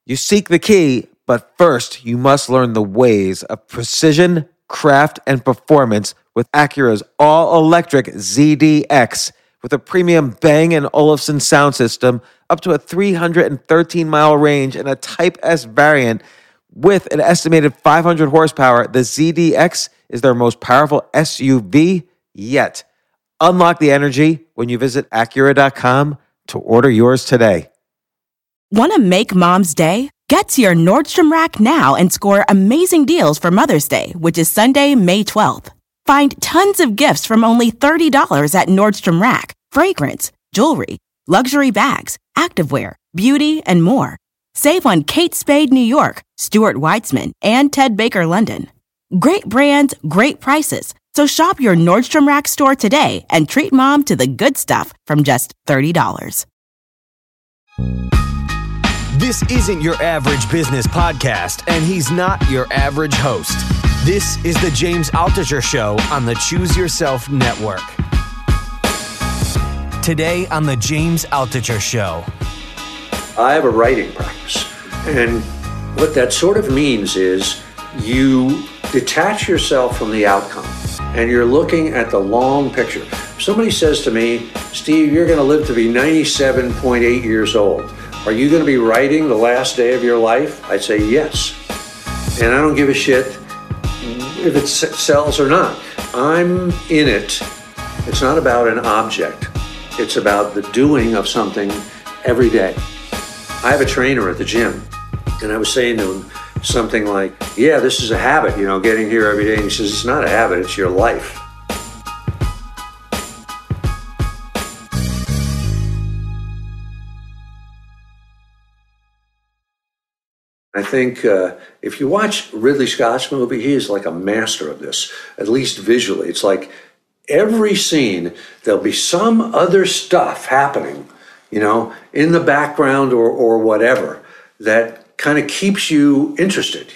You seek the key, but first you must learn the ways of precision, craft, and performance with Acura's all-electric ZDX. With a premium Bang & Olufsen sound system, up to a 313-mile range, and a Type S variant with an estimated 500 horsepower, the ZDX is their most powerful SUV yet. Unlock the energy when you visit Acura.com to order yours today. Want to make Mom's day? Get to your Nordstrom Rack now and score amazing deals for Mother's Day, which is Sunday, May 12th. Find tons of gifts from only $30 at Nordstrom Rack. Fragrance, jewelry, luxury bags, activewear, beauty, and more. Save on Kate Spade New York, Stuart Weitzman, and Ted Baker London. Great brands, great prices. So shop your Nordstrom Rack store today and treat Mom to the good stuff from just $30. This isn't your average business podcast, and he's not your average host. This is the James Altucher Show on the Choose Yourself Network. Today on the James Altucher Show. I have a writing practice, and what that sort of means is you detach yourself from the outcome, and you're looking at the long picture. If somebody says to me, Steve, you're going to live to be 97.8 years old. Are you going to be writing the last day of your life? I'd say yes. And I don't give a shit if it sells or not. I'm in it. It's not about an object. It's about the doing of something every day. I have a trainer at the gym, and I was saying to him something like, yeah, this is a habit, getting here every day. And he says, it's not a habit, it's your life. I think if you watch Ridley Scott's movie, he is like a master of this, at least visually. It's like every scene, there'll be some other stuff happening, in the background or whatever, that kind of keeps you interested,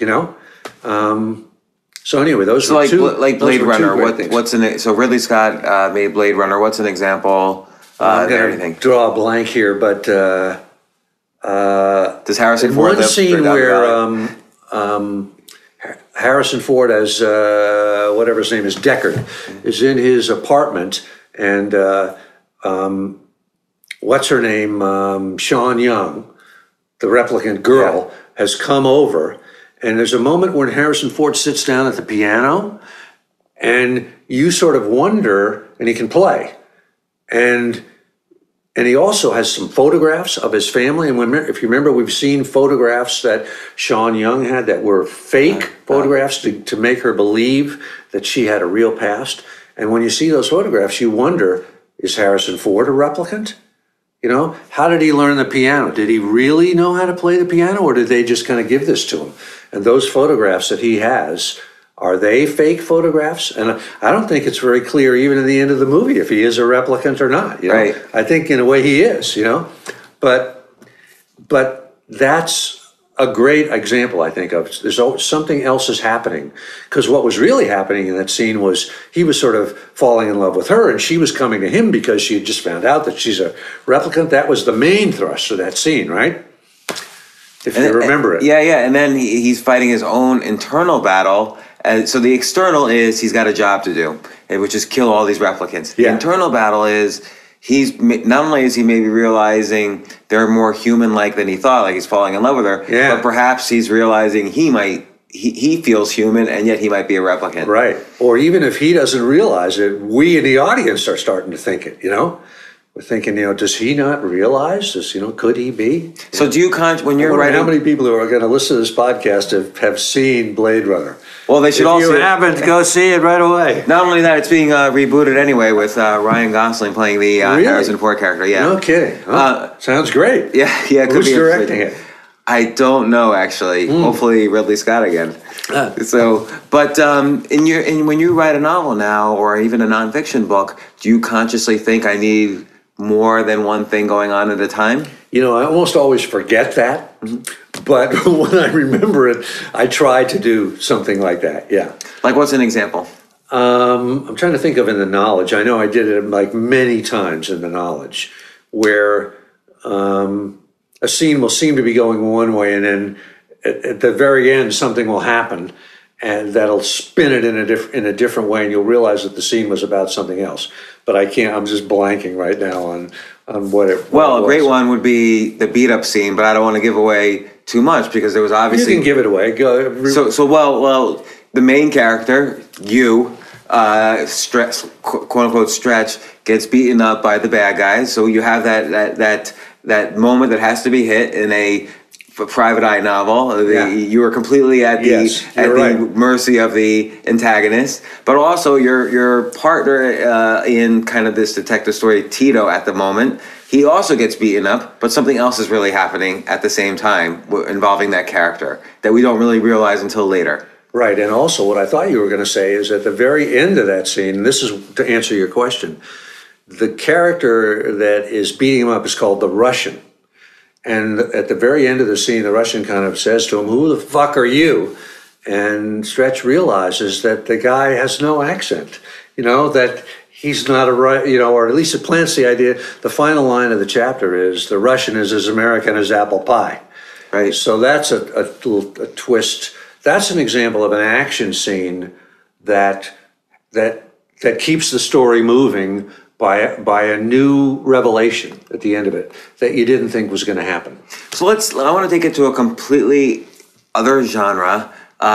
So anyway, those so were like, two. Like Blade Runner, what's so Ridley Scott made Blade Runner. What's an example? I'm going to draw a blank here, but does Harrison Ford? One scene where Harrison Ford, as whatever his name is, Deckard, is in his apartment, and what's her name, Sean Young, the replicant girl, has come over, and there's a moment when Harrison Ford sits down at the piano, and you sort of wonder, and he can play, and he also has some photographs of his family. And if you remember, we've seen photographs that Sean Young had that were fake photographs to make her believe that she had a real past. And when you see those photographs, you wonder, is Harrison Ford a replicant? How did he learn the piano? Did he really know how to play the piano, or did they just kind of give this to him? And those photographs that he has, are they fake photographs? And I don't think it's very clear even in the end of the movie if he is a replicant or not. Right. I think in a way he is, But that's a great example, I think, of there's something else is happening. Because what was really happening in that scene was he was sort of falling in love with her, and she was coming to him because she had just found out that she's a replicant. That was the main thrust of that scene, right? If you remember it. Yeah. And then he's fighting his own internal battle. So the external is he's got a job to do, which is kill all these replicants. The internal battle is he's not only is he maybe realizing they're more human-like than he thought, like he's falling in love with her, but perhaps he's realizing he feels human, and yet he might be a replicant. Right. Or even if he doesn't realize it, we in the audience are starting to think it, We're thinking, does he not realize this? Could he be? So do you when you're writing? How many people who are going to listen to this podcast have seen Blade Runner? Well, they should If you haven't, go see it right away. Not only that, it's being rebooted anyway with Ryan Gosling playing the Harrison Ford character. Yeah, no kidding. Sounds great. Yeah. Who's directing it? I don't know actually. Hopefully Ridley Scott again. But when you write a novel now, or even a nonfiction book, do you consciously think I need more than one thing going on at a time? I almost always forget that, but when I remember it, I try to do something like that, yeah. Like what's an example? I'm trying to think of in the Knowledge. I know I did it like many times in the Knowledge, where a scene will seem to be going one way, and then at the very end, something will happen, and that'll spin it in a different way, and you'll realize that the scene was about something else. But I can't. I'm just blanking right now on what it. Well, a great one would be the beat up scene, but I don't want to give away too much because there was obviously. You can give it away. Go. So the main character, quote unquote Stretch, gets beaten up by the bad guys. So you have that moment that has to be hit in a private eye novel. You are completely at the mercy of the antagonist, but also your partner in kind of this detective story, Tito, at the moment, he also gets beaten up, but something else is really happening at the same time involving that character that we don't really realize until later. Right, and also what I thought you were going to say is at the very end of that scene, and this is to answer your question, the character that is beating him up is called the Russian. And at the very end of the scene, the Russian kind of says to him, "Who the fuck are you?" And Stretch realizes that the guy has no accent, that he's not or at least it plants the idea. The final line of the chapter is, "The Russian is as American as apple pie." Right. So that's a twist. That's an example of an action scene that keeps the story moving by a new revelation at the end of it that you didn't think was going to happen. So I want to take it to a completely other genre,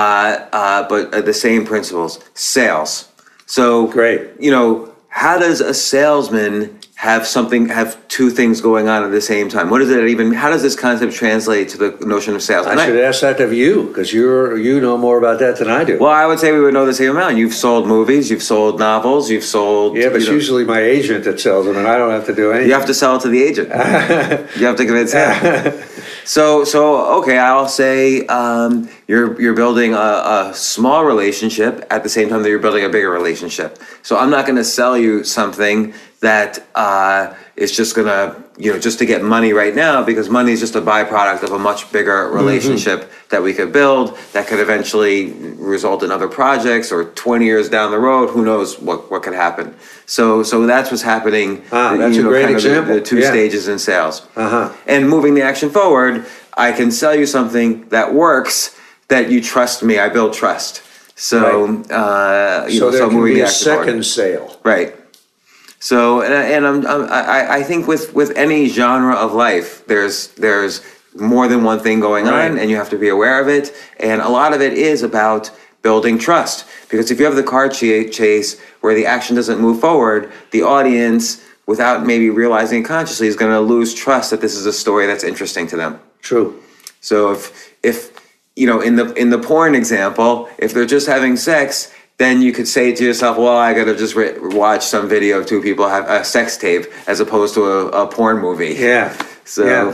but the same principles. Sales. So great. How does a salesman have two things going on at the same time? How does this concept translate to the notion of sales? I should ask that of you, because you know more about that than I do. Well, I would say we would know the same amount. You've sold movies, you've sold novels, you've sold... Yeah, but it's usually my agent that sells them, and I don't have to do anything. You have to sell it to the agent. You have to convince him. So okay, I'll say you're building a small relationship at the same time that you're building a bigger relationship. So I'm not going to sell you something that is just going to, just to get money right now, because money is just a byproduct of a much bigger relationship that we could build that could eventually result in other projects, or 20 years down the road, who knows what could happen. So that's what's happening. That's a great example. The two stages in sales. Uh-huh. And moving the action forward, I can sell you something that works, that you trust me. I build trust. So, right. So there can be a second sale. Right. So, I think with any genre of life, there's more than one thing going on, and you have to be aware of it. And a lot of it is about building trust, because if you have the car chase where the action doesn't move forward, the audience, without maybe realizing it consciously, is going to lose trust that this is a story that's interesting to them. True. So if in the porn example, if they're just having sex, then you could say to yourself, well, I got to just watch some video of two people have a sex tape as opposed to a porn movie. Yeah. So,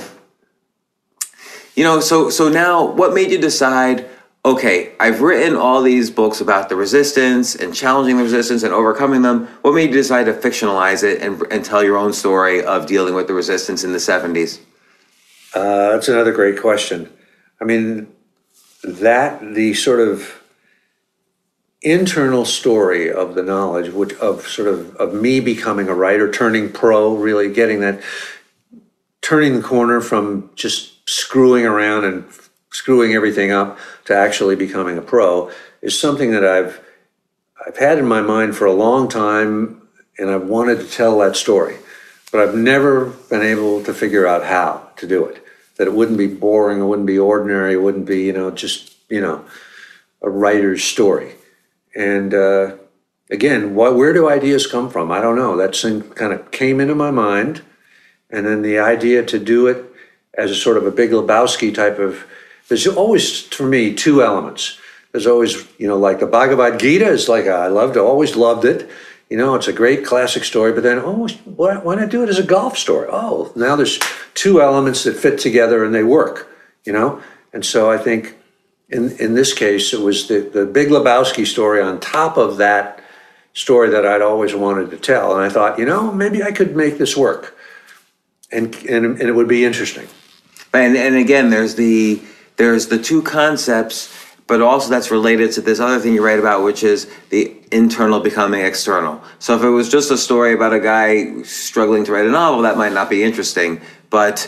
so now what made you decide, okay, I've written all these books about the resistance and challenging the resistance and overcoming them. What made you decide to fictionalize it and tell your own story of dealing with the resistance in the 70s? That's another great question. I mean, the sort of internal story of the knowledge, of me becoming a writer, turning pro, really turning the corner from just screwing around and screwing everything up to actually becoming a pro, is something that I've had in my mind for a long time, and I've wanted to tell that story, but I've never been able to figure out how to do it. That it wouldn't be boring, it wouldn't be ordinary, it wouldn't be, a writer's story. And again, where do ideas come from? I don't know. That thing kind of came into my mind, and then the idea to do it as a sort of a Big Lebowski type of. There's always, for me, two elements. There's always, like the Bhagavad Gita is like always loved it. It's a great classic story. But then, why not do it as a golf story? Oh, now there's two elements that fit together and they work. And so I think. In this case, it was the Big Lebowski story on top of that story that I'd always wanted to tell. And I thought, maybe I could make this work. And it would be interesting. And again, there's the two concepts, but also that's related to this other thing you write about, which is the internal becoming external. So if it was just a story about a guy struggling to write a novel, that might not be interesting. But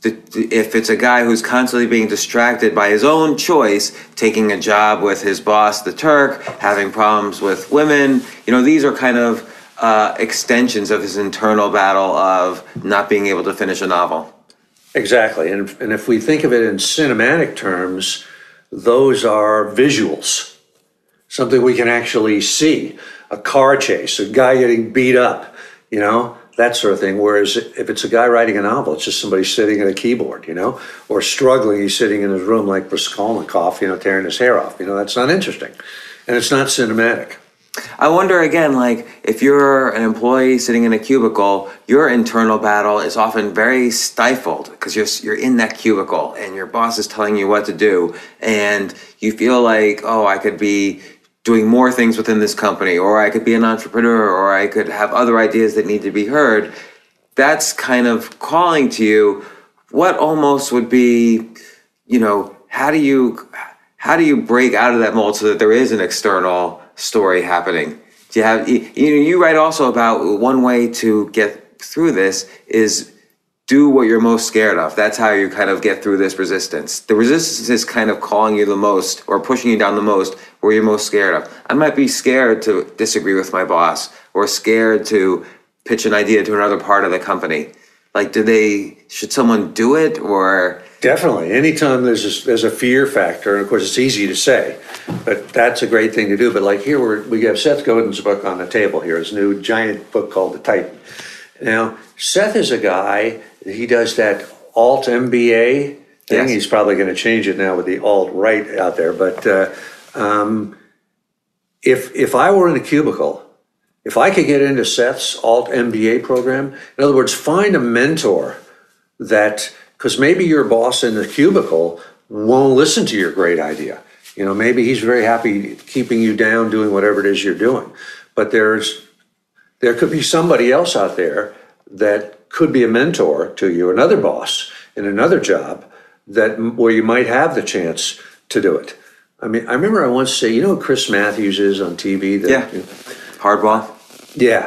if it's a guy who's constantly being distracted by his own choice, taking a job with his boss, the Turk, having problems with women, these are kind of extensions of his internal battle of not being able to finish a novel. Exactly. And if we think of it in cinematic terms, those are visuals, something we can actually see. A car chase, a guy getting beat up, that sort of thing. Whereas if it's a guy writing a novel, it's just somebody sitting at a keyboard, or struggling. He's sitting in his room like Raskolnikov, tearing his hair off. That's not interesting. And it's not cinematic. I wonder again, like if you're an employee sitting in a cubicle, your internal battle is often very stifled because you're in that cubicle and your boss is telling you what to do, and you feel like, oh, I could be doing more things within this company, or I could be an entrepreneur, or I could have other ideas that need to be heard. That's kind of calling to you. What almost would be, how do you break out of that mold so that there is an external story happening? Do you have, you write also about one way to get through this is do what you're most scared of. That's how you kind of get through this resistance. The resistance is kind of calling you the most or pushing you down the most where you're most scared of. I might be scared to disagree with my boss or scared to pitch an idea to another part of the company. Like, should someone do it or? Definitely. Anytime there's a fear factor, and of course it's easy to say, but that's a great thing to do. But like here, we have Seth Godin's book on the table here, his new giant book called The Titan. Now, Seth is a guy, he does that alt MBA thing. Yes. He's probably going to change it now with the alt right out there. But if I were in a cubicle, if I could get into Seth's alt MBA program, in other words, find a mentor because maybe your boss in the cubicle won't listen to your great idea. Maybe he's very happy keeping you down, doing whatever it is you're doing. But there could be somebody else out there that could be a mentor to you, another boss in another job where you might have the chance to do it. I mean, I remember I once say, who Chris Matthews is on TV? Hardball. Yeah.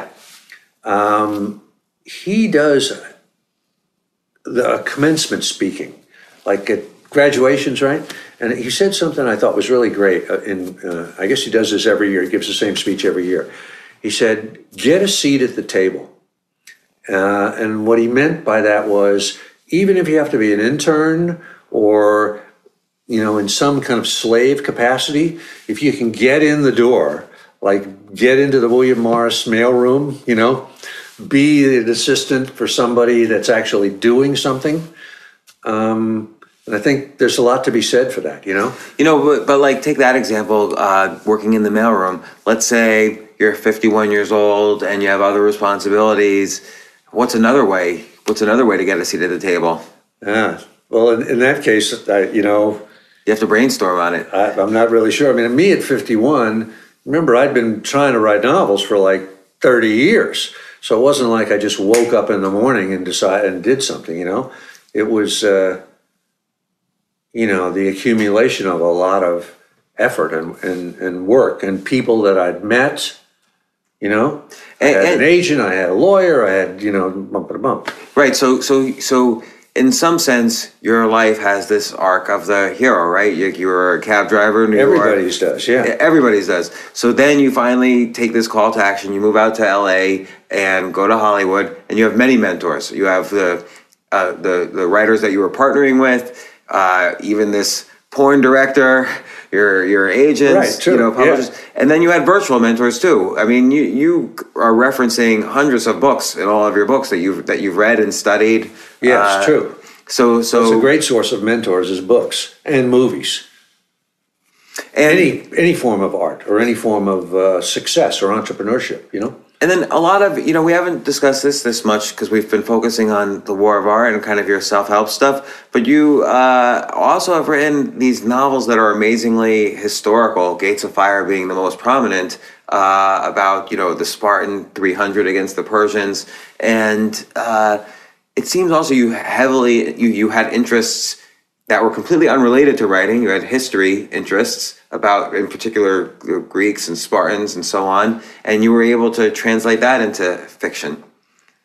He does the commencement speaking, like at graduations, right? And he said something I thought was really great. I guess he does this every year. He gives the same speech every year. He said, get a seat at the table. And what he meant by that was, even if you have to be an intern or, in some kind of slave capacity, if you can get in the door, like get into the William Morris mailroom, be an assistant for somebody that's actually doing something. And I think there's a lot to be said for that, but like take that example, working in the mailroom. Let's say you're 51 years old and you have other responsibilities. What's another way to get a seat at the table? Yeah. Well, in that case, you have to brainstorm on it. I'm not really sure. I mean, me at 51, remember, I'd been trying to write novels for like 30 years. So it wasn't like I just woke up in the morning and decided and did something, It was, the accumulation of a lot of effort and work and people that I'd met. I had an agent, I had a lawyer, I had, bump. Right. So in some sense, your life has this arc of the hero, right? You were a cab driver in New York. Everybody's does, yeah. Everybody's does. So then you finally take this call to action. You move out to LA and go to Hollywood, and you have many mentors. You have the writers that you were partnering with, even this porn director, your agents, right, true. Publishers, yeah. And then you had virtual mentors too. I mean, you are referencing hundreds of books in all of your books that you've read and studied. Yeah, it's true. So it's a great source of mentors is books and movies. And any form of art or any form of success or entrepreneurship, And then a lot of, we haven't discussed this much because we've been focusing on the War of Art and kind of your self-help stuff. But you also have written these novels that are amazingly historical, Gates of Fire being the most prominent, about, the Spartan 300 against the Persians. And it seems also you had interests that were completely unrelated to writing. You had history interests about, in particular, Greeks and Spartans and so on, and you were able to translate that into fiction.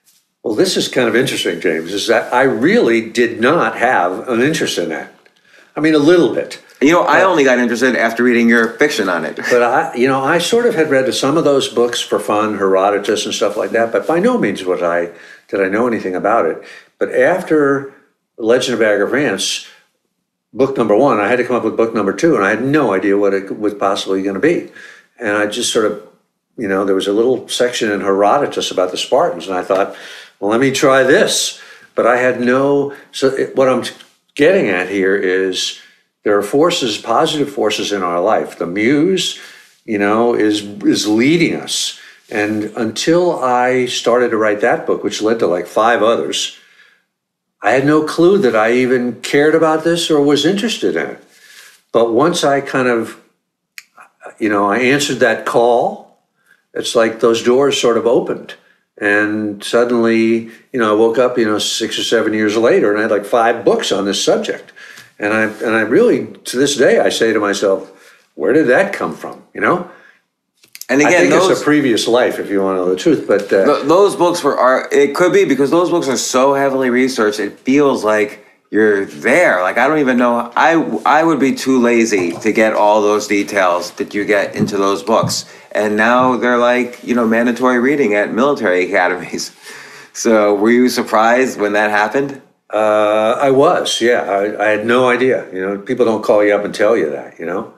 Well, this is kind of interesting, James, is that I really did not have an interest in that. I mean, a little bit. I only got interested after reading your fiction on it. But I sort of had read some of those books for fun, Herodotus and stuff like that, but by no means did I know anything about it. But after Legend of Bagger Vance, book number 1, I had to come up with book number 2, and I had no idea what it was possibly going to be. And I just sort of, there was a little section in Herodotus about the Spartans, and I thought, well, let me try this. But I had what I'm getting at here is there are positive forces in our life. The muse, is leading us. And until I started to write that book, which led to like 5 others, I had no clue that I even cared about this or was interested in it. But once I kind of, I answered that call, it's like those doors sort of opened. And suddenly, I woke up, 6 or 7 years later, and I had like 5 books on this subject. And I really, to this day, I say to myself, where did that come from? And again, I think it's a previous life, if you want to know the truth. But those books it could be because those books are so heavily researched. It feels like you're there. Like, I don't even know. I would be too lazy to get all those details that you get into those books. And now they're like, mandatory reading at military academies. So were you surprised when that happened? I was, yeah. I had no idea. People don't call you up and tell you that,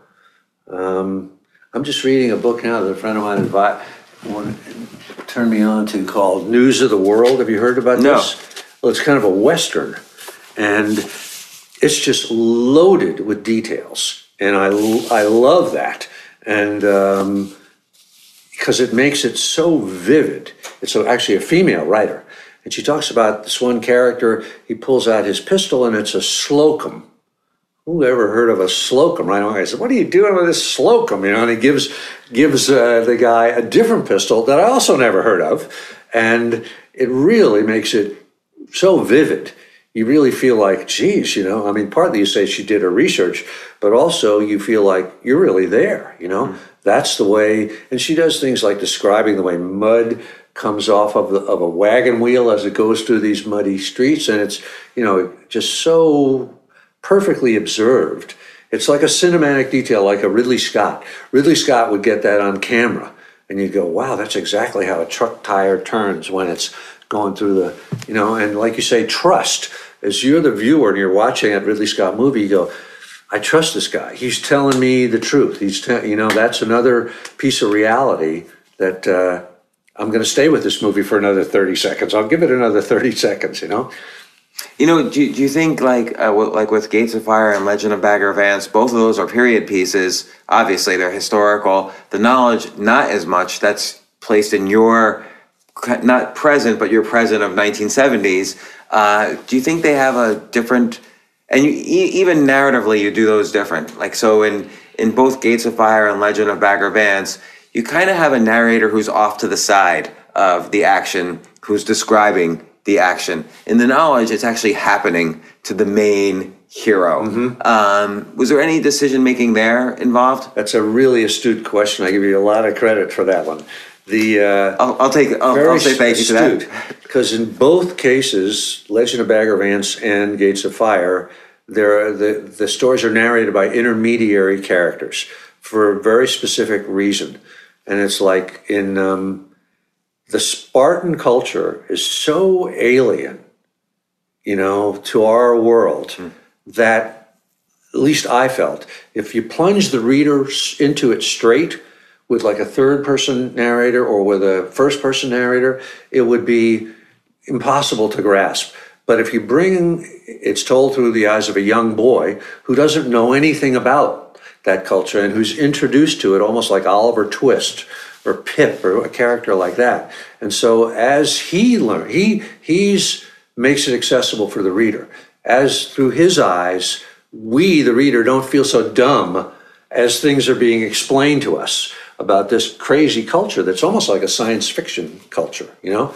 I'm just reading a book now that a friend of mine turned me on to called News of the World. Have you heard about this? Well, it's kind of a Western, and it's just loaded with details. And I love that. And because it makes it so vivid. It's actually a female writer. And she talks about this one character, he pulls out his pistol and it's a Slocum. Who ever heard of a Slocum? Right away, I said, what are you doing with this Slocum? And he gives the guy a different pistol that I also never heard of. And it really makes it so vivid. You really feel like, geez, partly you say she did her research, but also you feel like you're really there, That's the way, and she does things like describing the way mud comes off of a wagon wheel as it goes through these muddy streets, and it's, just so perfectly observed. It's like a cinematic detail, like a Ridley Scott. Ridley Scott would get that on camera, and you'd go, wow, that's exactly how a truck tire turns when it's going through the, and like you say, trust. As you're the viewer and you're watching that Ridley Scott movie, you go, I trust this guy. He's telling me the truth. That's another piece of reality that I'm going to stay with this movie for another 30 seconds. I'll give it another 30 seconds, Do you think like with Gates of Fire and Legend of Bagger Vance, both of those are period pieces. Obviously, they're historical. The knowledge, not as much. That's placed in your, not present, but your present of 1970s. Do you think they have a different, and even narratively, you do those different? Like, so in both Gates of Fire and Legend of Bagger Vance, you kind of have a narrator who's off to the side of the action, who's describing the action. In the knowledge, it's actually happening to the main hero. Mm-hmm. Was there any decision-making there involved? That's a really astute question. I give you a lot of credit for that one. I'll say thank you to that. Because in both cases, Legend of Bagger Vance and Gates of Fire, the stories are narrated by intermediary characters for a very specific reason. And it's like in the Spartan culture is so alien, to our world that, at least I felt, if you plunge the reader into it straight with like a third-person narrator or with a first-person narrator, it would be impossible to grasp. But if it's told through the eyes of a young boy who doesn't know anything about that culture and who's introduced to it almost like Oliver Twist or Pip or a character like that. And so as he learns, he makes it accessible for the reader. As through his eyes, we, the reader, don't feel so dumb as things are being explained to us about this crazy culture that's almost like a science fiction culture,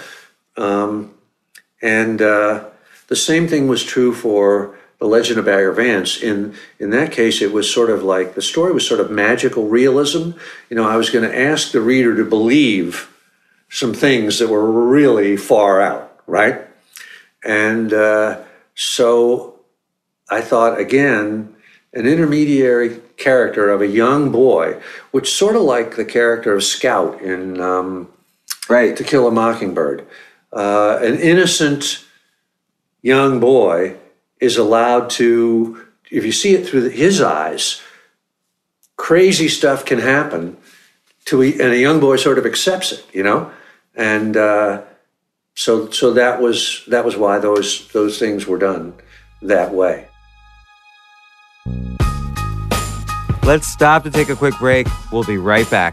the same thing was true for The Legend of Bagger Vance. In that case, it was sort of like, the story was sort of magical realism. I was going to ask the reader to believe some things that were really far out, right? And so I thought, again, an intermediary character of a young boy, which sort of like the character of Scout in To Kill a Mockingbird. An innocent young boy is allowed to, if you see it through his eyes, crazy stuff can happen and a young boy sort of accepts it, and so that was why those things were done that way. Let's stop to take a quick break. We'll be right back.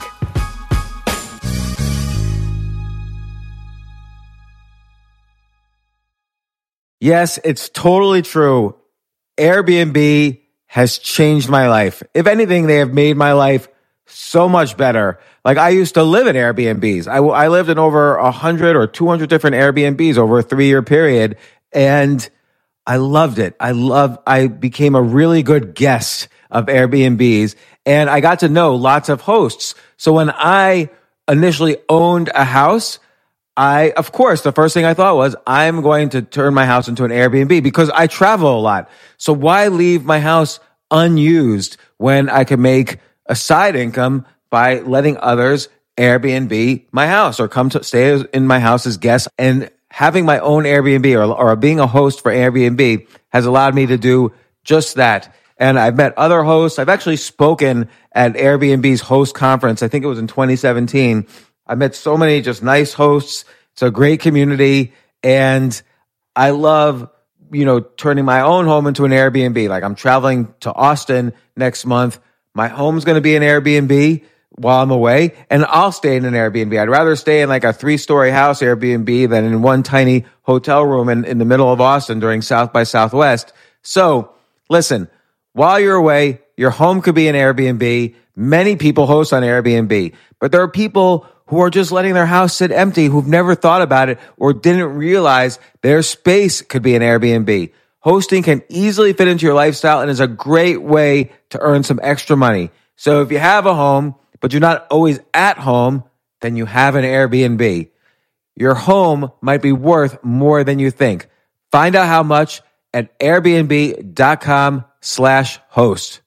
Yes, it's totally true. Airbnb has changed my life. If anything, they have made my life so much better. Like, I used to live in Airbnbs. I lived in over 100 or 200 different Airbnbs over a 3-year period, and I loved it. I became a really good guest of Airbnbs, and I got to know lots of hosts. So when I initially owned a house, of course, the first thing I thought was, I'm going to turn my house into an Airbnb because I travel a lot. So why leave my house unused when I could make a side income by letting others Airbnb my house or come to stay in my house as guests? And having my own Airbnb or being a host for Airbnb has allowed me to do just that. And I've met other hosts. I've actually spoken at Airbnb's host conference. I think it was in 2017. I met so many just nice hosts. It's a great community. And I love, turning my own home into an Airbnb. Like, I'm traveling to Austin next month. My home's going to be an Airbnb while I'm away, and I'll stay in an Airbnb. I'd rather stay in like a 3-story house Airbnb than in one tiny hotel room in the middle of Austin during South by Southwest. So listen, while you're away, your home could be an Airbnb. Many people host on Airbnb, but there are people who are just letting their house sit empty, who've never thought about it or didn't realize their space could be an Airbnb. Hosting can easily fit into your lifestyle and is a great way to earn some extra money. So if you have a home, but you're not always at home, then you have an Airbnb. Your home might be worth more than you think. Find out how much at airbnb.com/host.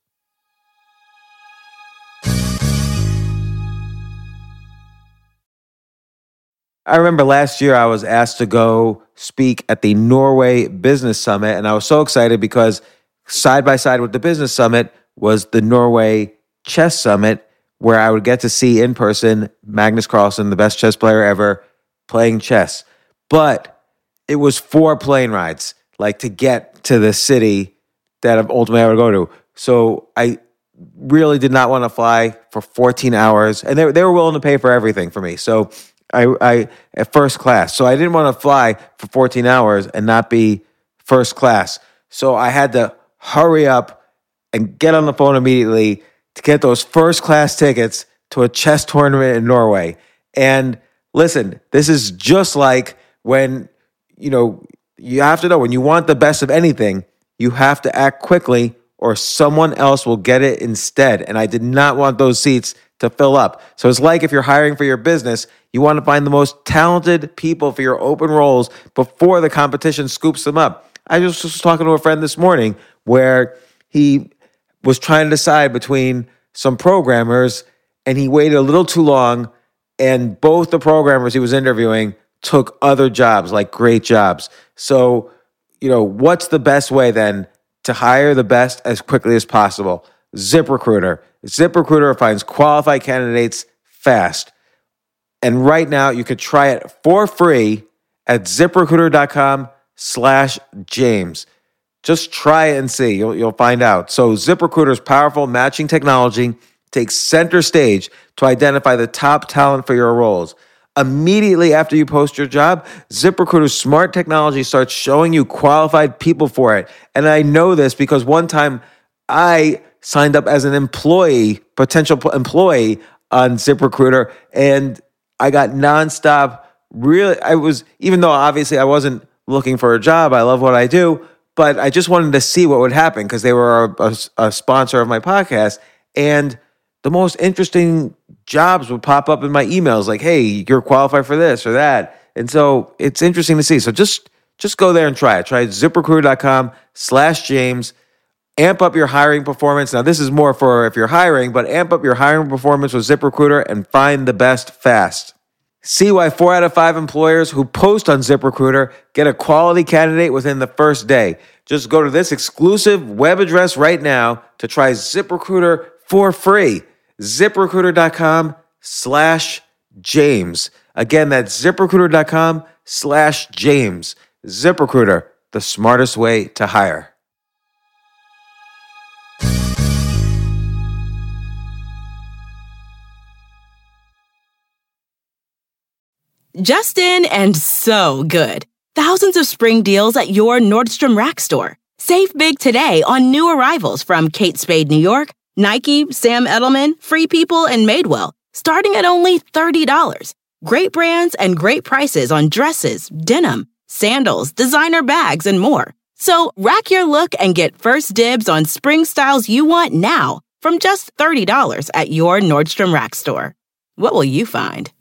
I remember last year I was asked to go speak at the Norway Business Summit, and I was so excited because side by side with the Business Summit was the Norway Chess Summit, where I would get to see in person Magnus Carlsen, the best chess player ever, playing chess. But it was 4 plane rides, like, to get to the city that ultimately I would go to. So I really did not want to fly for 14 hours, and they were willing to pay for everything for me. So I at first class. So I didn't want to fly for 14 hours and not be first class. So I had to hurry up and get on the phone immediately to get those first class tickets to a chess tournament in Norway. And listen, this is just like when, you have to know, when you want the best of anything, you have to act quickly or someone else will get it instead. And I did not want those seats to fill up. So it's like if you're hiring for your business, you want to find the most talented people for your open roles before the competition scoops them up. I just was talking to a friend this morning where he was trying to decide between some programmers, and he waited a little too long, and both the programmers he was interviewing took other jobs, like great jobs. So, what's the best way then to hire the best as quickly as possible? ZipRecruiter. ZipRecruiter finds qualified candidates fast. And right now, you could try it for free at ZipRecruiter.com/James. Just try it and see. You'll find out. So ZipRecruiter's powerful matching technology takes center stage to identify the top talent for your roles. Immediately after you post your job, ZipRecruiter's smart technology starts showing you qualified people for it. And I know this because one time I signed up as an potential employee on ZipRecruiter, and I got nonstop. Even though obviously I wasn't looking for a job, I love what I do, but I just wanted to see what would happen because they were a sponsor of my podcast, and the most interesting jobs would pop up in my emails like, hey, you're qualified for this or that. And so it's interesting to see. So just go there and try it. Try ZipRecruiter.com/James. Amp up your hiring performance. Now, this is more for if you're hiring, but amp up your hiring performance with ZipRecruiter and find the best fast. See why 4 out of 5 employers who post on ZipRecruiter get a quality candidate within the first day. Just go to this exclusive web address right now to try ZipRecruiter for free. ZipRecruiter.com/James. Again, that's ZipRecruiter.com/James. ZipRecruiter, the smartest way to hire. Just in and so good. Thousands of spring deals at your Nordstrom Rack store. Save big today on new arrivals from Kate Spade New York, Nike, Sam Edelman, Free People, and Madewell, starting at only $30. Great brands and great prices on dresses, denim, sandals, designer bags, and more. So rack your look and get first dibs on spring styles you want now from just $30 at your Nordstrom Rack store. What will you find?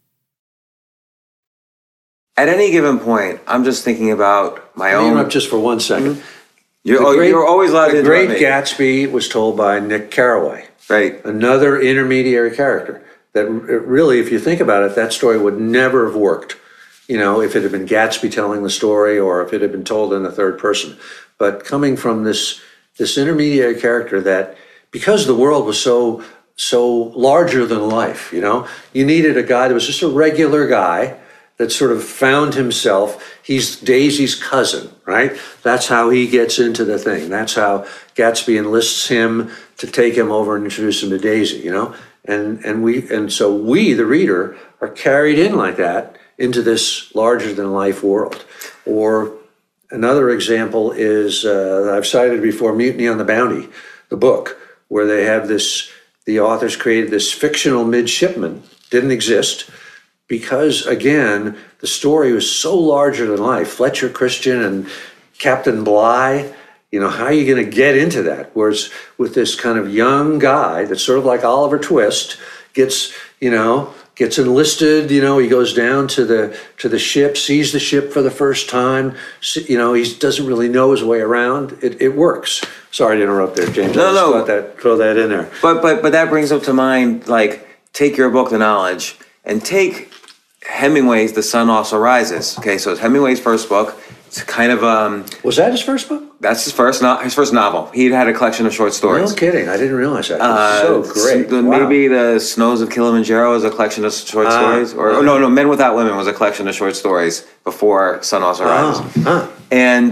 At any given point, I'm just thinking about my own. Interrupt just for 1 second. Mm-hmm. You're always allowed to interrupt me. The Great Gatsby was told by Nick Carraway. Right. Another intermediary character. That really, if you think about it, that story would never have worked. If it had been Gatsby telling the story or if it had been told in the third person. But coming from this intermediary character that, because the world was so larger than life, you needed a guy that was just a regular guy that sort of found himself. He's Daisy's cousin, right? That's how he gets into the thing. That's how Gatsby enlists him to take him over and introduce him to Daisy, And so we, the reader, are carried in like that into this larger than life world. Or another example is, I've cited before, Mutiny on the Bounty, the book, where they have the authors created this fictional midshipman, didn't exist, because, again, the story was so larger than life. Fletcher Christian and Captain Bligh, how are you going to get into that? Whereas with this kind of young guy that's sort of like Oliver Twist, gets enlisted, he goes down to the ship, sees the ship for the first time, he doesn't really know his way around. It works. Sorry to interrupt there, James. No. Throw that in there. But that brings up to mind, take your book, The Knowledge, and take Hemingway's The Sun Also Rises. Okay, so it's Hemingway's first book. It's kind of Was that his first book? That's his first novel. He'd had a collection of short stories. No kidding. I didn't realize that. So great. Maybe The Snows of Kilimanjaro is a collection of short stories. No, Men Without Women was a collection of short stories before Sun Also Rises. And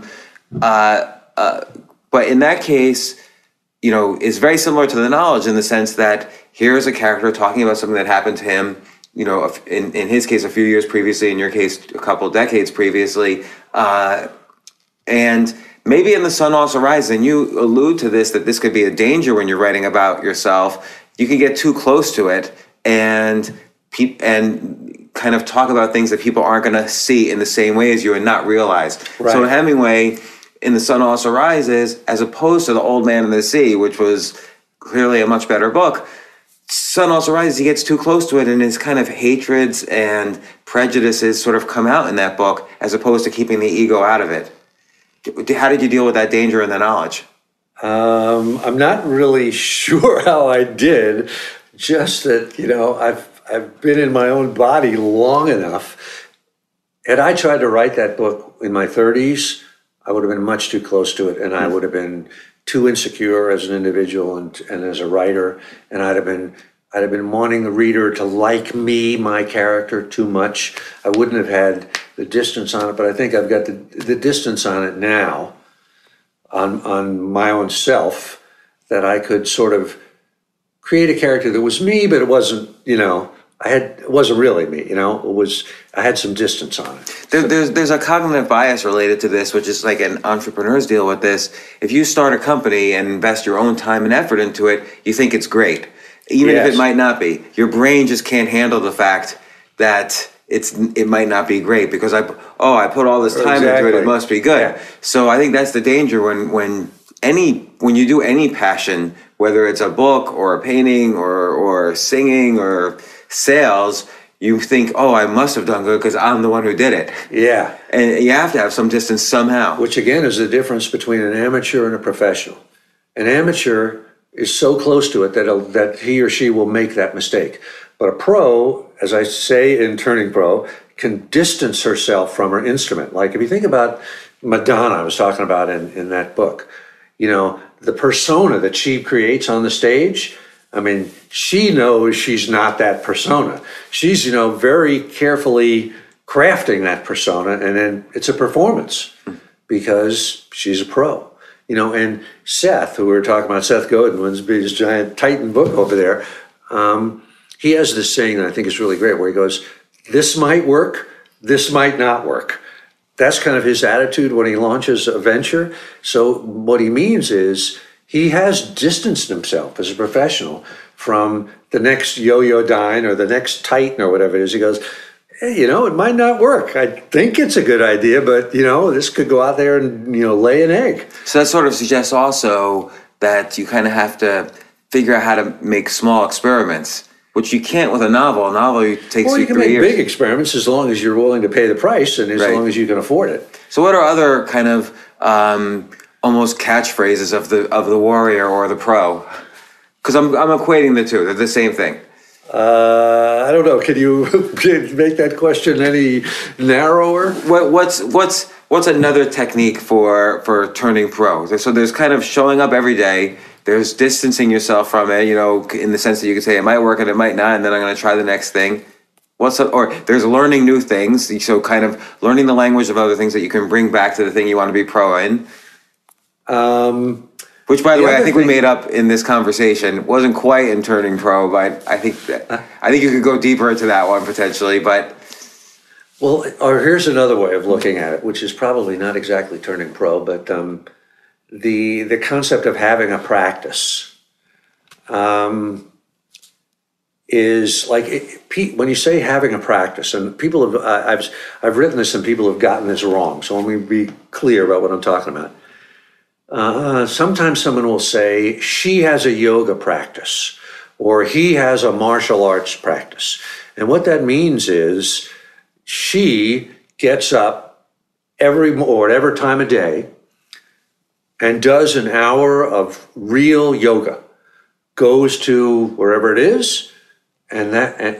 but in that case, it's very similar to The Knowledge in the sense that here's a character talking about something that happened to him, in his case, a few years previously, in your case, a couple decades previously. And maybe in The Sun Also Rises, and you allude to this, that this could be a danger when you're writing about yourself. You can get too close to it and kind of talk about things that people aren't going to see in the same way as you and not realize. Right. So Hemingway, in The Sun Also Rises, as opposed to The Old Man and the Sea, which was clearly a much better book, Sun Also Rises, he gets too close to it, and his kind of hatreds and prejudices sort of come out in that book, as opposed to keeping the ego out of it. How did you deal with that danger in The Knowledge? I'm not really sure how I did. Just that, I've been in my own body long enough. Had I tried to write that book in my 30s, I would have been much too close to it, and I would have been too insecure as an individual and as a writer, and I'd have been wanting the reader to like me, my character, too much. I wouldn't have had the distance on it, but I think I've got the distance on it now, on my own self, that I could sort of create a character that was me, but it wasn't, it wasn't really me, I had some distance on it. There's a cognitive bias related to this, which is like an entrepreneur's deal with this. If you start a company and invest your own time and effort into it, you think it's great. Even if it might not be. Your brain just can't handle the fact that it might not be great because I put all this time into it must be good. Yeah. So I think that's the danger when you do any passion, whether it's a book or a painting or singing or sales, you think, oh, I must have done good because I'm the one who did it. Yeah. And you have to have some distance somehow. Which, again, is the difference between an amateur and a professional. An amateur is so close to it that he or she will make that mistake. But a pro, as I say in Turning Pro, can distance herself from her instrument. Like if you think about Madonna, I was talking about in that book, the persona that she creates on the stage, I mean, she knows she's not that persona. She's, very carefully crafting that persona, and then it's a performance because she's a pro. And Seth, who we were talking about, Seth Godin, his giant Titan book over there, he has this saying that I think is really great, where he goes, this might work, this might not work. That's kind of his attitude when he launches a venture. So what he means is he has distanced himself as a professional from the next Yo-Yo Dine or the next Titan or whatever it is. He goes, hey, it might not work. I think it's a good idea, but, this could go out there and, lay an egg. So that sort of suggests also that you kind of have to figure out how to make small experiments, which you can't with a novel. A novel takes you 3 years. Well, you can make big experiments as long as you're willing to pay the price and as long as you can afford it. So what are other kind of almost catchphrases of the warrior or the pro? Because I'm equating the two. They're the same thing. I don't know. Can you make that question any narrower? What's another technique for turning pro? So there's kind of showing up every day. There's distancing yourself from it, in the sense that you could say it might work and it might not, and then I'm going to try the next thing. Or there's learning new things. So kind of learning the language of other things that you can bring back to the thing you want to be pro in. Which, by the way, I think we made up in this conversation. Wasn't quite in Turning Pro, but I think you could go deeper into that one potentially. But or here's another way of looking at it, which is probably not exactly Turning Pro, but the concept of having a practice is like when you say having a practice, and people have I've written this and people have gotten this wrong. So let me be clear about what I'm talking about. Sometimes someone will say she has a yoga practice or he has a martial arts practice. And what that means is she gets up whatever time of day and does an hour of real yoga, goes to wherever it is and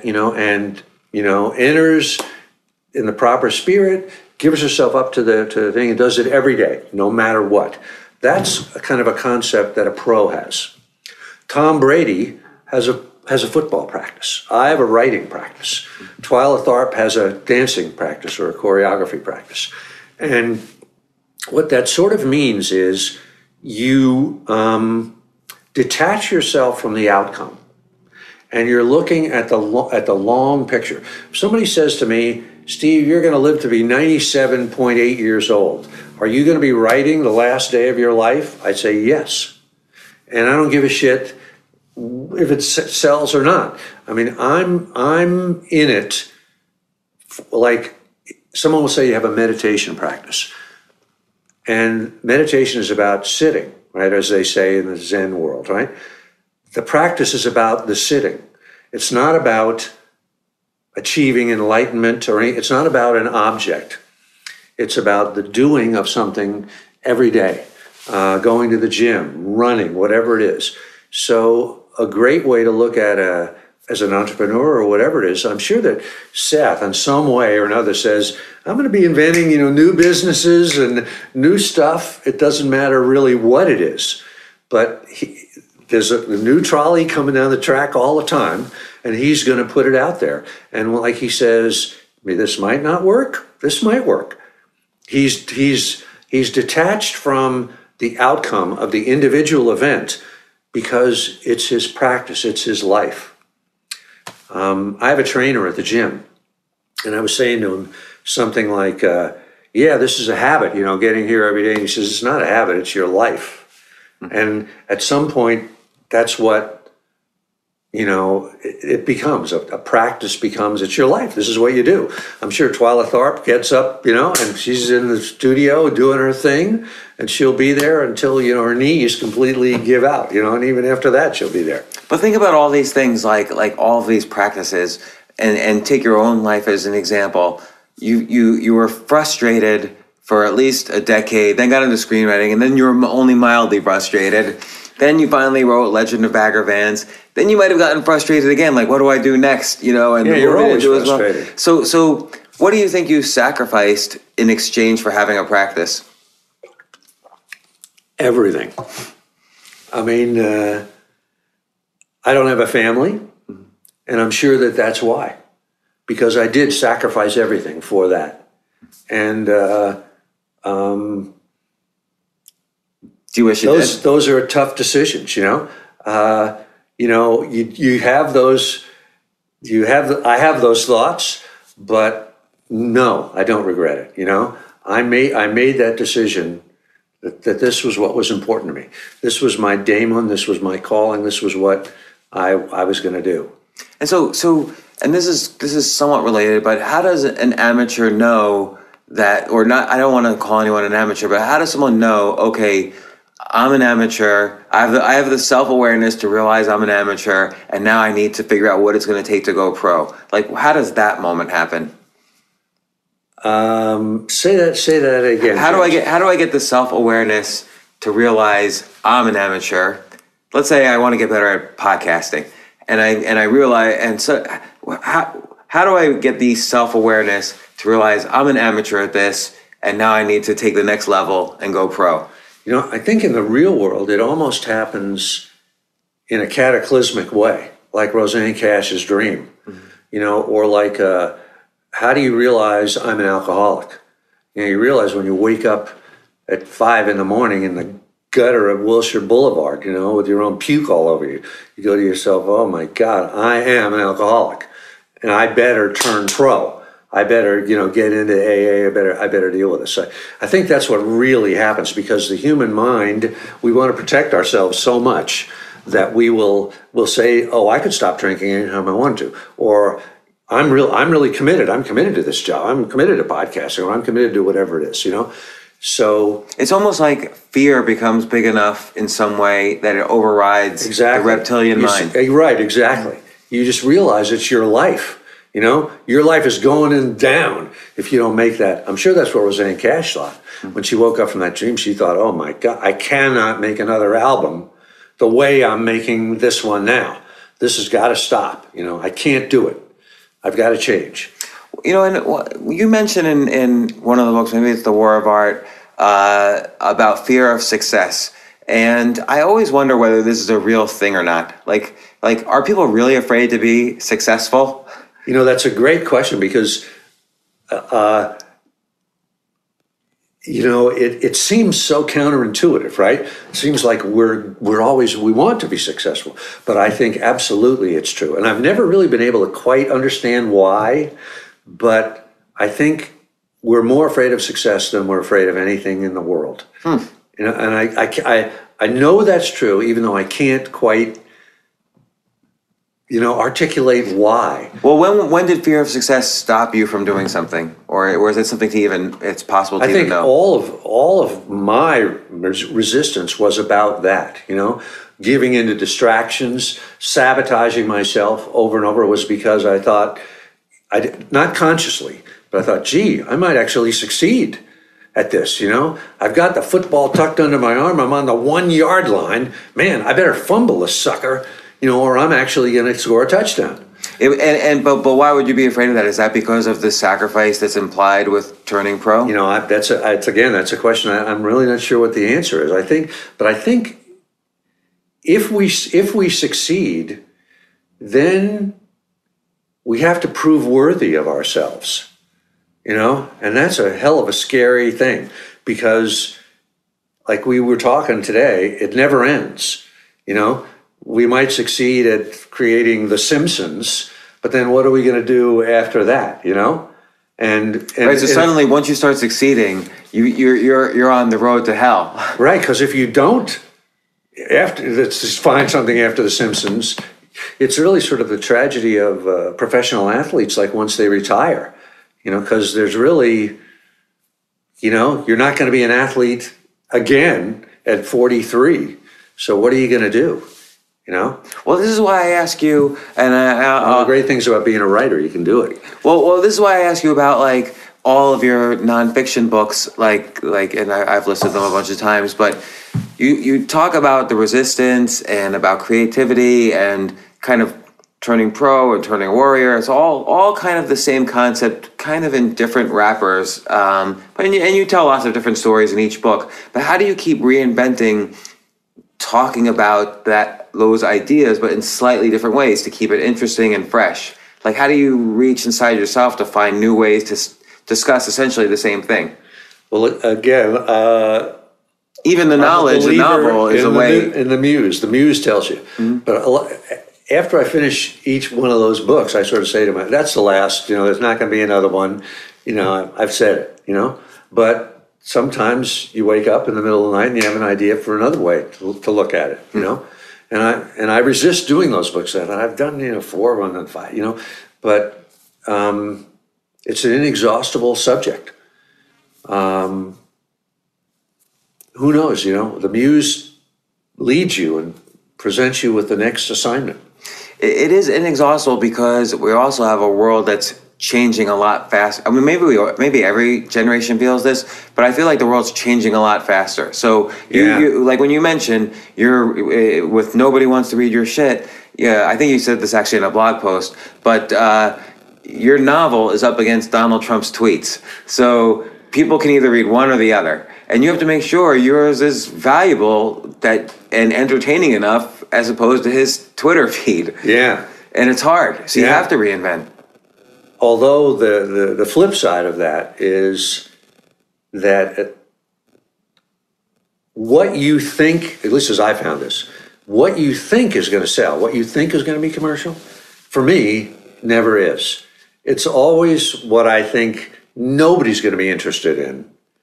enters in the proper spirit, gives herself up to the thing and does it every day, no matter what. That's a kind of a concept that a pro has. Tom Brady has a football practice. I have a writing practice. Twyla Tharp has a dancing practice or a choreography practice. And what that sort of means is you detach yourself from the outcome and you're looking at the long picture. If somebody says to me, Steve, you're going to live to be 97.8 years old. Are you going to be writing the last day of your life? I'd say yes. And I don't give a shit if it sells or not. I mean, I'm in it. Like someone will say you have a meditation practice. And meditation is about sitting, right? As they say in the Zen world, right? The practice is about the sitting. It's not about achieving enlightenment it's not about an object. It's about the doing of something every day, going to the gym, running, whatever it is. So a great way to look at as an entrepreneur or whatever it is, I'm sure that Seth in some way or another says, I'm going to be inventing, new businesses and new stuff. It doesn't matter really what it is, but there's a new trolley coming down the track all the time, and he's going to put it out there. And like he says, this might not work, this might work. He's detached from the outcome of the individual event because it's his practice, it's his life. I have a trainer at the gym, and I was saying to him something like, this is a habit, getting here every day. And he says, it's not a habit, it's your life. Mm-hmm. And at some point, that's what, it becomes. A practice becomes, it's your life. This is what you do. I'm sure Twyla Tharp gets up, and she's in the studio doing her thing, and she'll be there until, her knees completely give out, and even after that, she'll be there. But think about all these things, like all of these practices, and take your own life as an example. You were frustrated for at least a decade, then got into screenwriting, and then you were only mildly frustrated. Then you finally wrote Legend of Bagger Vance. Then you might have gotten frustrated again, like, what do I do next? You know, and you're always frustrated. So what do you think you sacrificed in exchange for having a practice? Everything. I mean, I don't have a family, and I'm sure that that's why, because I did sacrifice everything for that. And do you wish you did? Those are tough decisions, you know. You have those. I have those thoughts, but no, I don't regret it. You know, I made that decision that this was what was important to me. This was my daemon. This was my calling. This was what I was going to do. And so, and this is somewhat related, but how does an amateur know that, or not? I don't want to call anyone an amateur, but how does someone know? Okay, I'm an amateur. I have the self-awareness to realize I'm an amateur, and now I need to figure out what it's going to take to go pro. Like, how does that moment happen? Say that again. How do I get the self-awareness to realize I'm an amateur? Let's say I want to get better at podcasting, and I realize, and so how do I get the self-awareness to realize I'm an amateur at this, and now I need to take the next level and go pro? You know, I think in the real world, it almost happens in a cataclysmic way, like Roseanne Cash's dream, you know, or like, how do you realize I'm an alcoholic? You know, you realize when you wake up at 5 a.m. in the gutter of Wilshire Boulevard, you know, with your own puke all over you. You go to yourself, oh my God, I am an alcoholic, and I better turn pro. I better, get into AA. I better deal with this. I think that's what really happens, because the human mind, we want to protect ourselves so much that we'll say, oh, I could stop drinking anytime I want to, or I'm really committed. I'm committed to this job. I'm committed to podcasting, or I'm committed to whatever it is, you know. So it's almost like fear becomes big enough in some way that it overrides the reptilian mind. Right, exactly. You just realize it's your life. You know, your life is going down if you don't make that. I'm sure that's what Roseanne Cash thought. When she woke up from that dream, she thought, oh my God, I cannot make another album the way I'm making this one now. This has got to stop. You know, I can't do it. I've got to change. You know, and you mentioned in one of the books, maybe it's The War of Art, about fear of success. And I always wonder whether this is a real thing or not. Like, are people really afraid to be successful? You know, that's a great question, because, it seems so counterintuitive, right? It seems like we want to be successful, but I think absolutely it's true. And I've never really been able to quite understand why, but I think we're more afraid of success than we're afraid of anything in the world. You know, and I know that's true, even though I can't quite articulate why. Well, when did fear of success stop you from doing something, or is it something it's possible to even know? I think all of my resistance was about that. You know, giving into distractions, sabotaging myself over and over, was because I thought, not consciously, but I thought, gee, I might actually succeed at this. You know, I've got the football tucked under my arm. I'm on the 1 yard line. Man, I better fumble this sucker. Or I'm actually going to score a touchdown. But why would you be afraid of that? Is that because of the sacrifice that's implied with turning pro? You know, that's a question I'm really not sure what the answer is. I think if we succeed, then we have to prove worthy of ourselves. You know, and that's a hell of a scary thing, because, like we were talking today, it never ends. You know. We might succeed at creating The Simpsons, but then what are we going to do after that? You know, and suddenly, once you start succeeding, you're on the road to hell. Right, because if you don't, let's just find something after The Simpsons. It's really sort of the tragedy of professional athletes. Like, once they retire, because there's really, you're not going to be an athlete again at 43. So what are you going to do? you know? Well, this is why I ask you, and One of the great things about being a writer, you can do it. Well, this is why I ask you about like all of your nonfiction books, like, and I've listed them a bunch of times, but you talk about the resistance and about creativity and kind of turning pro and turning warrior. It's all kind of the same concept, kind of in different wrappers. But you tell lots of different stories in each book. But how do you keep reinventing, talking about those ideas, but in slightly different ways to keep it interesting and fresh? Like, how do you reach inside yourself to find new ways to discuss essentially the same thing? Well, again, even the knowledge, the novel is a way. In the muse. The muse tells you. Mm-hmm. But after I finish each one of those books, I sort of say to myself, that's the last, there's not going to be another one. I've said it, But sometimes you wake up in the middle of the night and you have an idea for another way to look at it, And I resist doing those books that I've done, 4 of them and 5, But it's an inexhaustible subject. Who knows, the muse leads you and presents you with the next assignment. It is inexhaustible because we also have a world that's changing a lot fast. I mean, maybe every generation feels this, but I feel like the world's changing a lot faster. So you like when you mentioned you're with Nobody Wants to Read Your Shit. Yeah, I think you said this actually in a blog post, but your novel is up against Donald Trump's tweets. So people can either read one or the other. And you have to make sure yours is valuable and entertaining enough as opposed to his Twitter feed. Yeah. And it's hard. So you have to reinvent. Although the flip side of that is that what you think, at least as I found this, what you think is going to sell, what you think is going to be commercial, for me, never is. It's always what I think nobody's going to be interested in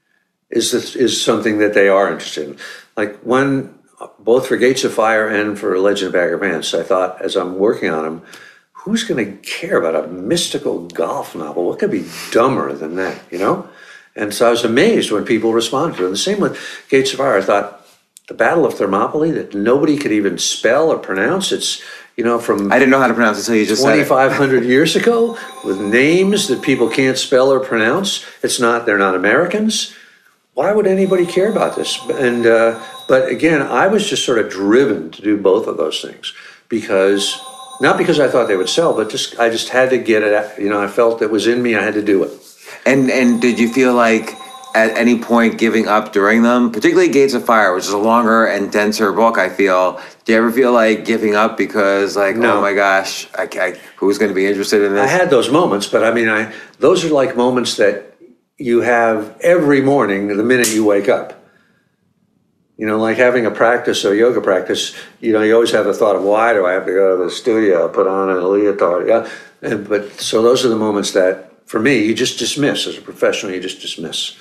is something that they are interested in. Like both for Gates of Fire and for Legend of Bagger Vance, I thought as I'm working on them, who's going to care about a mystical golf novel? What could be dumber than that, And so I was amazed when people responded to it. And the same with Gates of Fire. I thought the Battle of Thermopylae that nobody could even spell or pronounce. It's, from... I didn't know how to pronounce it until you just said it. 2,500 years ago with names that people can't spell or pronounce. They're not Americans. Why would anybody care about this? And but again, I was just sort of driven to do both of those things not because I thought they would sell, but I just had to get it. I felt it was in me. I had to do it. And did you feel like at any point giving up during them, particularly Gates of Fire, which is a longer and denser book? I feel. Do you ever feel like giving up because no. Oh my gosh, who's going to be interested in this? I had those moments, but those are like moments that you have every morning the minute you wake up. Like having a practice or yoga practice, you always have the thought of, why do I have to go to the studio, put on a leotard? Yeah. So those are the moments that, for me, you just dismiss. As a professional, you just dismiss.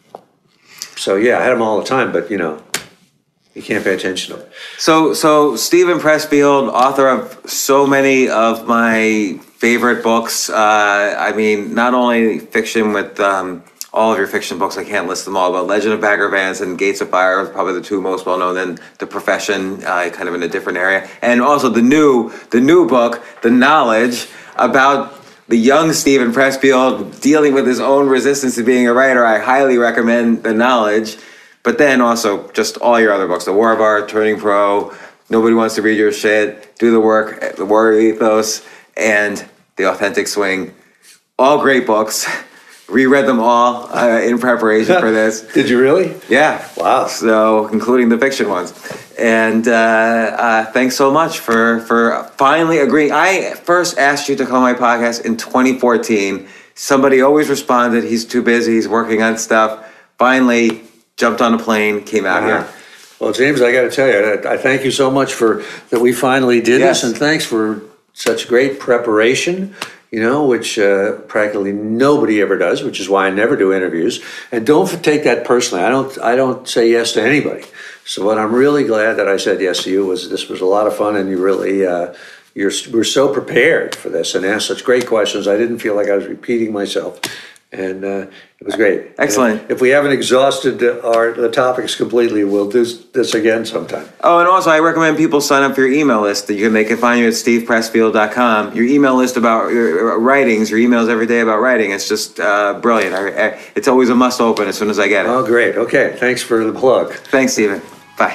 So I had them all the time, but, you can't pay attention to it. So Steven Pressfield, author of so many of my favorite books. Not only fiction with all of your fiction books, I can't list them all, but Legend of Bagger Vance and Gates of Fire are probably the two most well-known. Then The Profession, kind of in a different area. And also the new book, The Knowledge, about the young Steven Pressfield dealing with his own resistance to being a writer. I highly recommend The Knowledge. But then also just all your other books, The War Bar, Turning Pro, Nobody Wants to Read Your Shit, Do the Work, The Warrior Ethos, and The Authentic Swing. All great books. Reread them all in preparation for this. Did you really? Yeah. Wow. So, including the fiction ones. And thanks so much for finally agreeing. I first asked you to come on my podcast in 2014. Somebody always responded, he's too busy, he's working on stuff. Finally jumped on a plane, came out here. Well, James, I got to tell you, I thank you so much that we finally did this, and thanks for such great preparation. Which practically nobody ever does, which is why I never do interviews. And don't take that personally. I don't say yes to anybody. So what I'm really glad that I said yes to you was this was a lot of fun, and you really we're so prepared for this and asked such great questions. I didn't feel like I was repeating myself. And it was great. Excellent. And if we haven't exhausted the topics completely, we'll do this again sometime. Oh, and also I recommend people sign up for your email list. They can find you at stevepressfield.com. Your email list about your writings, your emails every day about writing. It's just brilliant. It's always a must open as soon as I get it. Oh, great. Okay. Thanks for the plug. Thanks, Steven. Bye.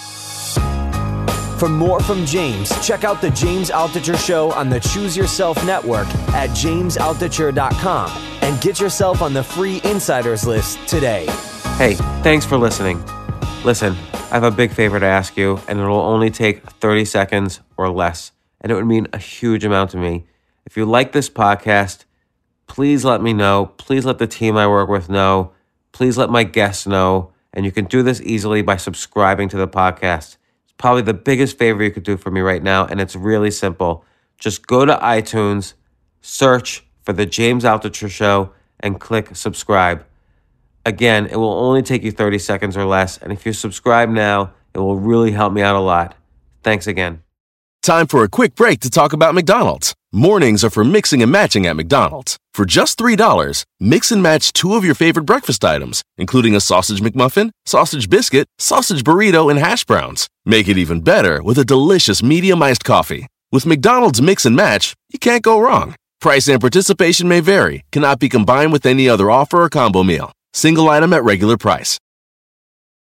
For more from James, check out The James Altucher Show on the Choose Yourself Network at jamesaltucher.com and get yourself on the free insiders list today. Hey, thanks for listening. Listen, I have a big favor to ask you, and it will only take 30 seconds or less, and it would mean a huge amount to me. If you like this podcast, please let me know. Please let the team I work with know. Please let my guests know, and you can do this easily by subscribing to the podcast. Probably the biggest favor you could do for me right now, and it's really simple. Just go to iTunes, search for The James Altucher Show, and click subscribe. Again, it will only take you 30 seconds or less, and if you subscribe now, it will really help me out a lot. Thanks again. Time for a quick break to talk about McDonald's. Mornings are for mixing and matching at McDonald's. For just $3, mix and match 2 of your favorite breakfast items, including a sausage McMuffin, sausage biscuit, sausage burrito, and hash browns. Make it even better with a delicious medium iced coffee. With McDonald's Mix and Match, you can't go wrong. Price and participation may vary, cannot be combined with any other offer or combo meal. Single item at regular price.